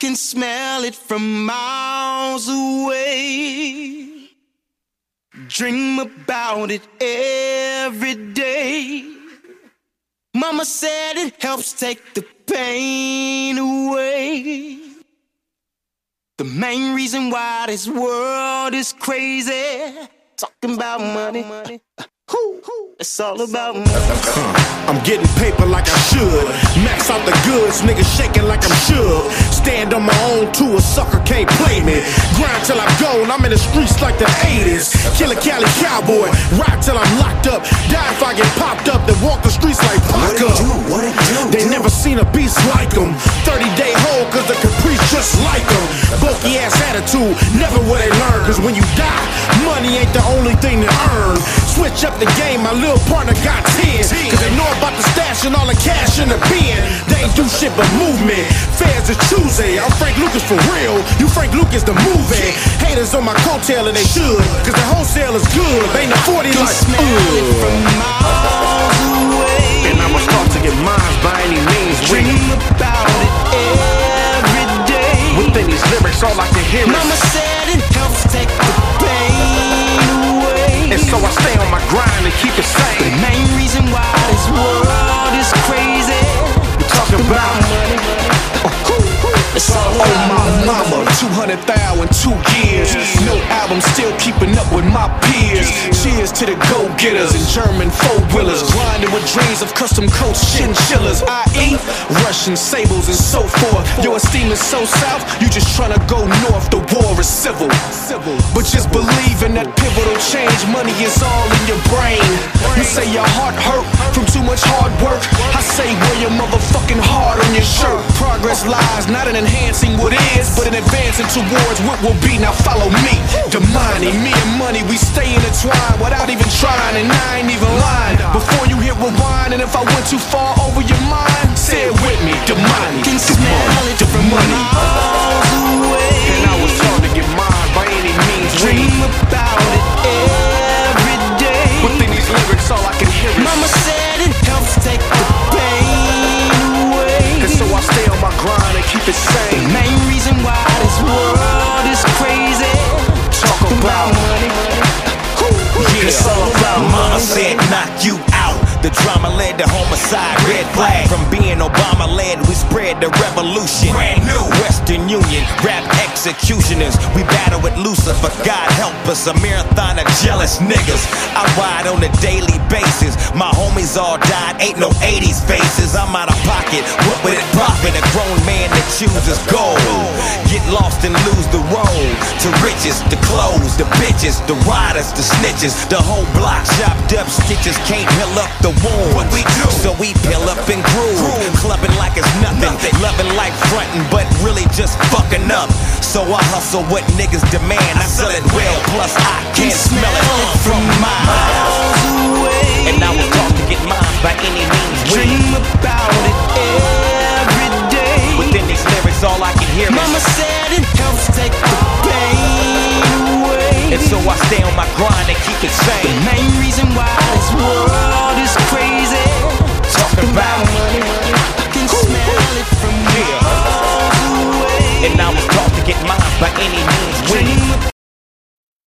can smell it from miles away. Dream about it every day. Mama said it helps take the pain away. The main reason why this world is crazy, talking about money. It's all about money. I'm getting paper like I should. Max out the goods, niggas shaking like I'm shook. Stand on my own too, a sucker can't play me. Grind till I'm gone, I'm in the streets like the 80s. Killer Cali cowboy, ride till I'm locked up. Die if I get popped up, then walk the streets like Pac up. They never seen a beast like them. 30-day hold cause the caprice just like them. Bulky ass attitude, never will they learn. Cause when you die, money ain't the only thing to earn. Switch up the game, my little partner got 10. Cause they know about the stash and all the cash in the pen. They ain't do shit but movement. Feds is choosing. I'm Frank Lucas for real. You Frank Lucas the movie. Haters on my coattail and they should. Cause the wholesale is good. Ain't no 40 like from miles away. And I'ma start to get mine by any means. Dream about it every day. Within these lyrics, all I can hear is Mama said it helps take the pain away. and so I stay on my grind and keep it sane. The main reason why this world is crazy, We're talking about money. It's all Oh about my money. mama, 200,000 in 2 years. No album, still keeping up with my peers. Cheers to the go-getters and German four-wheelers. Grinding with dreams of custom coats, chinchillas. I.e. Russian sables and so forth. Your esteem is so south, you just tryna go north. The war is civil. But just believe in that pivotal change. Money is all in your brain. You say your heart hurt from too much hard work. I say wear your motherfucking heart on your shirt. Progress lies not in enhancing what is, but in advancing towards what will be. Now follow me. Damani, me and money, we stay intertwined without even trying, and I ain't even lying. Before you hit rewind, and if I went too far over your mind, say it with me. Damani, Can smell it from miles away. and I was taught to get mine by any means. Dream about it every day. Within these lyrics, all I can hear is Mama said it helps take the pain away. and so I stay on my grind and keep it The sane. main reason why this world is crazy, Talk about money. It's all about mama said knock you out. The drama led to homicide, red flag. From being Obama led, we spread the revolution. Brand new Western Union, rap executioners. We battle with Lucifer, God help us. A marathon of jealous niggas. I ride on a daily basis. My homies all died, ain't no 80s faces. I'm out of pocket, what would it profit? A grown man that chooses gold. Get lost and lose the road. To riches, the clothes, the bitches, the riders, the snitches. The whole block chopped up, stitches can't heal up the wound. What we do? So we peel up and groove. Clubbing like it's nothing. Loving like frontin', but really just fucking up. So I hustle what niggas demand. I sell it well, plus I can smell it from miles away. And I was taught to get mine by any means. Dream about it every day. Within these lyrics, all I can hear Mama is said it helps take the pain away. and so I stay on my grind and keep it The sane. main reason why this world